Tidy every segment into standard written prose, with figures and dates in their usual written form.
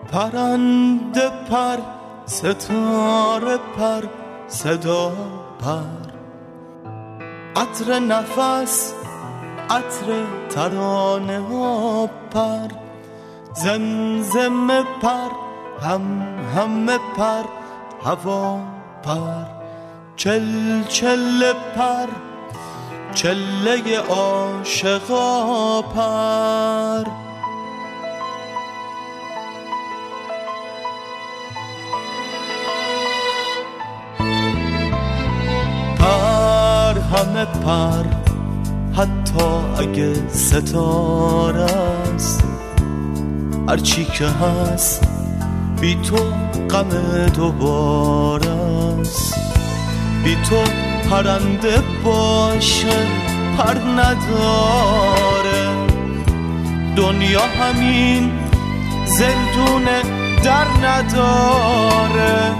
پرنده پر، ستاره پر، صدا پر، عطر نفس، عطر ترانه ها پر، زمزمه پر، همه پر، هوا پر، چل پر، چله عاشقا پر. پر همه پر، حتی اگه ستاره است، هرچی که هست بی تو غم دوباره است. بی تو پرنده باشه پر نداره، دنیا همین زندونه در نداره.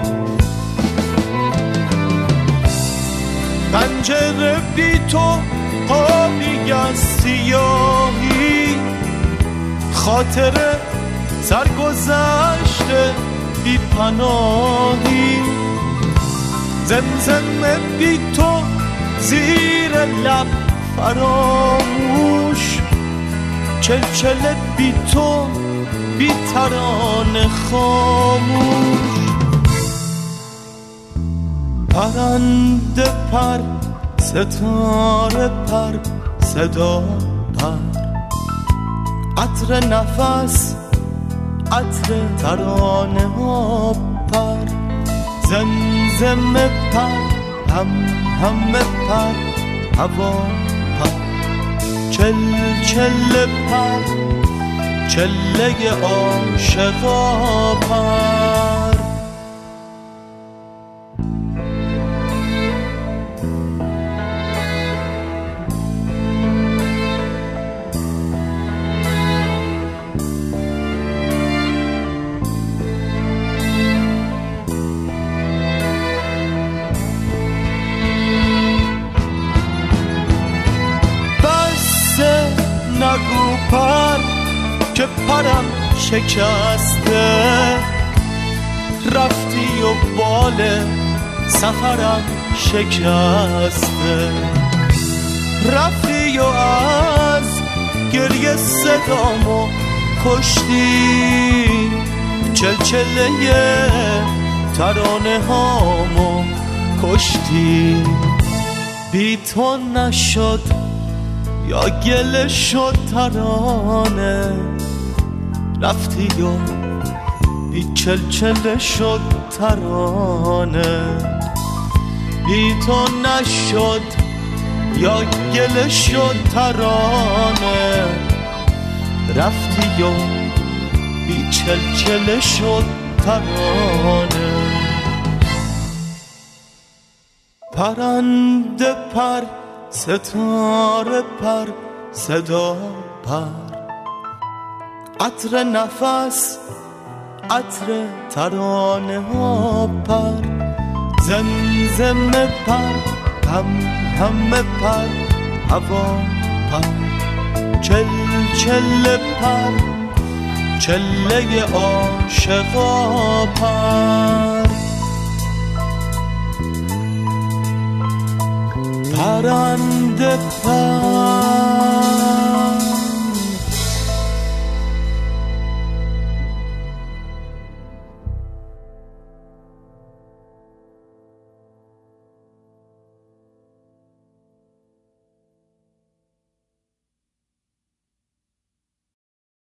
پنجره بی تو قابی از سیاهی، خاطره سرگذشته بی پناهی. زمزمه بی تو زیر لب فراموش، چلچله بی تو بی ترانه خاموش. پرنده پر، ستاره پر، صدا پر، عطر نفس، عطر ترانه ها پر، زمزمه پر، همه پر، هوا پر، چل پر، چله عاشقا پر. نگو پر که پرم شکسته، رفتی و بال سفرم شکسته. رفتی و از گریه صدامو کشتی، چلچله ترانه هامو کشتی. بی تو نشد یا گله شد ترانه، رفتی و بی چلچله شد ترانه. بی تو نشد یا گله شد ترانه، رفتی و بی چلچله شد ترانه. پرنده پر، ستاره پر، صدا پر، عطر نفس، عطر ترانه ها پر، زمزمه پر، همه پر، هوا پر، چل پر، چله عاشقا پر. پرنده پر.